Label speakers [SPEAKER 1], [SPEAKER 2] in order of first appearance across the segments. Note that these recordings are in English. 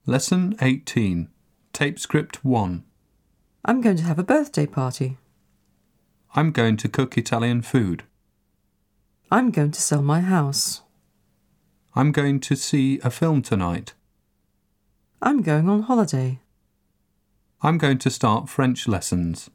[SPEAKER 1] Lesson 18. Tape script 1.
[SPEAKER 2] I'm going to have a birthday party.
[SPEAKER 1] I'm going to cook Italian food.
[SPEAKER 2] I'm going to sell my house.
[SPEAKER 1] I'm going to see a film tonight.
[SPEAKER 2] I'm going on holiday.
[SPEAKER 1] I'm going to start French lessons.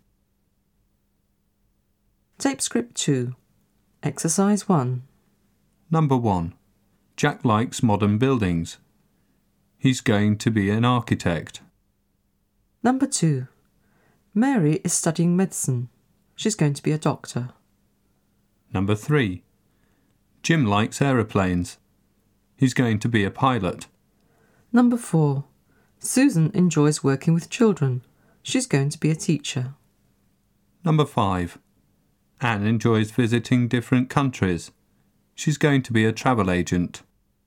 [SPEAKER 2] Tape script 2. Exercise 1.
[SPEAKER 1] Number 1. Jack likes modern buildings. He's going to be an architect.
[SPEAKER 2] Number 2. Mary is studying medicine. She's going to be a doctor.
[SPEAKER 1] Number 3. Jim likes aeroplanes. He's going to be a pilot.
[SPEAKER 2] Number 4. Susan enjoys working with children. She's going to be a teacher.
[SPEAKER 1] Number 5. Anne enjoys visiting different countries. She's going to be a travel agent.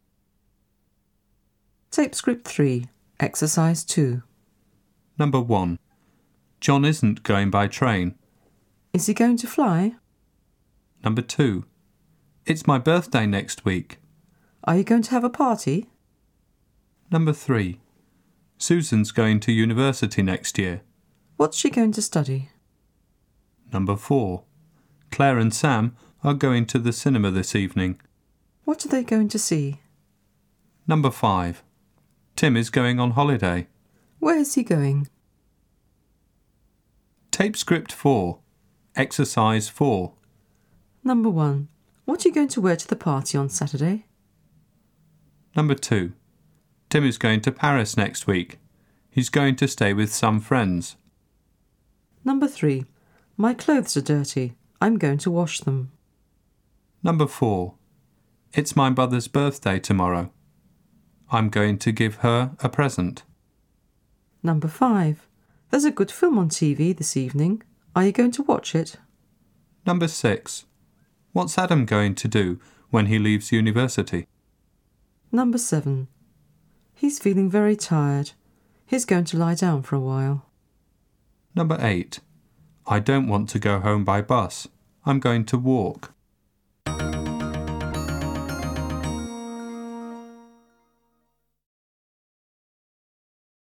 [SPEAKER 2] Tape script 3. Exercise 2.
[SPEAKER 1] Number 1. John isn't going by train.
[SPEAKER 2] Is he going to fly?
[SPEAKER 1] Number 2. It's my birthday next week.
[SPEAKER 2] Are you going to have a party?
[SPEAKER 1] Number 3. Susan's going to university next year.
[SPEAKER 2] What's she going to study?
[SPEAKER 1] Number 4. Claire and Sam are going to the cinema this evening.
[SPEAKER 2] What are they going to see?
[SPEAKER 1] Number 5. Tim is going on holiday.
[SPEAKER 2] Where is he going?
[SPEAKER 1] Tape script 4. Exercise 4.
[SPEAKER 2] Number 1. What are you going to wear to the party on Saturday?
[SPEAKER 1] Number 2. Tim is going to Paris next week. He's going to stay with some friends.
[SPEAKER 2] Number 3. My clothes are dirty. I'm going to wash them.
[SPEAKER 1] Number 4. It's my mother's birthday tomorrow. I'm going to give her a present.
[SPEAKER 2] Number 5. There's a good film on TV this evening. Are you going to watch it?
[SPEAKER 1] Number 6. What's Adam going to do when he leaves university?
[SPEAKER 2] Number 7. He's feeling very tired. He's going to lie down for a while.
[SPEAKER 1] Number 8. I don't want to go home by bus. I'm going to walk.